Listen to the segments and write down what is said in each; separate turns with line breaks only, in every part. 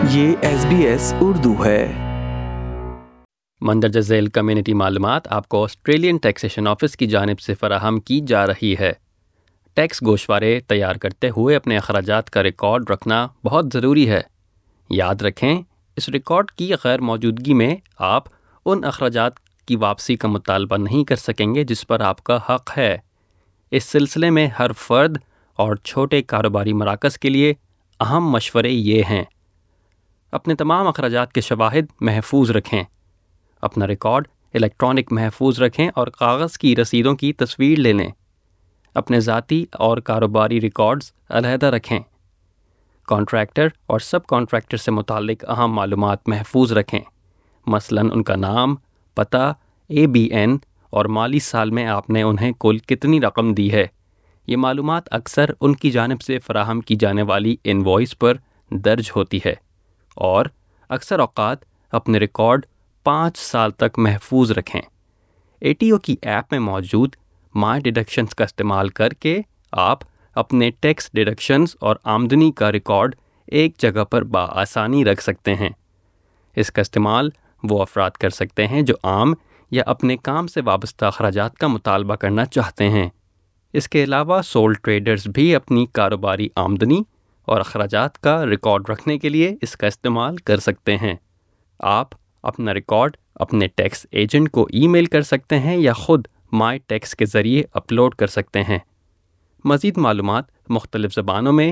یہ SBS اردو ہے۔
مندرجہ ذیل کمیونٹی معلومات آپ کو آسٹریلین ٹیکسیشن آفس کی جانب سے فراہم کی جا رہی ہے۔ ٹیکس گوشوارے تیار کرتے ہوئے اپنے اخراجات کا ریکارڈ رکھنا بہت ضروری ہے۔ یاد رکھیں، اس ریکارڈ کی غیر موجودگی میں آپ ان اخراجات کی واپسی کا مطالبہ نہیں کر سکیں گے جس پر آپ کا حق ہے۔ اس سلسلے میں ہر فرد اور چھوٹے کاروباری مراکز کے لیے اہم مشورے یہ ہیں: اپنے تمام اخراجات کے شواہد محفوظ رکھیں، اپنا ریکارڈ الیکٹرانک محفوظ رکھیں اور کاغذ کی رسیدوں کی تصویر لے لیں۔ اپنے ذاتی اور کاروباری ریکارڈز علیحدہ رکھیں۔ کانٹریکٹر اور سب کانٹریکٹر سے متعلق اہم معلومات محفوظ رکھیں، مثلاً ان کا نام، پتہ، ABN اور مالی سال میں آپ نے انہیں کل کتنی رقم دی ہے۔ یہ معلومات اکثر ان کی جانب سے فراہم کی جانے والی انوائس پر درج ہوتی ہے، اور اکثر اوقات اپنے ریکارڈ 5 سال تک محفوظ رکھیں۔ ATO کی ایپ میں موجود مائی ڈیڈکشنز کا استعمال کر کے آپ اپنے ٹیکس ڈیڈکشنز اور آمدنی کا ریکارڈ ایک جگہ پر بآسانی رکھ سکتے ہیں۔ اس کا استعمال وہ افراد کر سکتے ہیں جو عام یا اپنے کام سے وابستہ اخراجات کا مطالبہ کرنا چاہتے ہیں۔ اس کے علاوہ سول ٹریڈرز بھی اپنی کاروباری آمدنی اور اخراجات کا ریکارڈ رکھنے کے لیے اس کا استعمال کر سکتے ہیں۔ آپ اپنا ریکارڈ اپنے ٹیکس ایجنٹ کو ای میل کر سکتے ہیں یا خود مائی ٹیکس کے ذریعے اپلوڈ کر سکتے ہیں۔ مزید معلومات مختلف زبانوں میں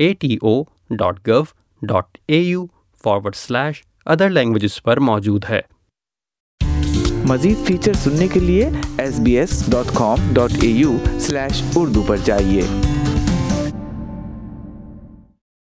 ato.gov.au/other languages پر موجود ہے۔
مزید فیچر سننے کے لیے sbs.com.au/urdu پر جائیے۔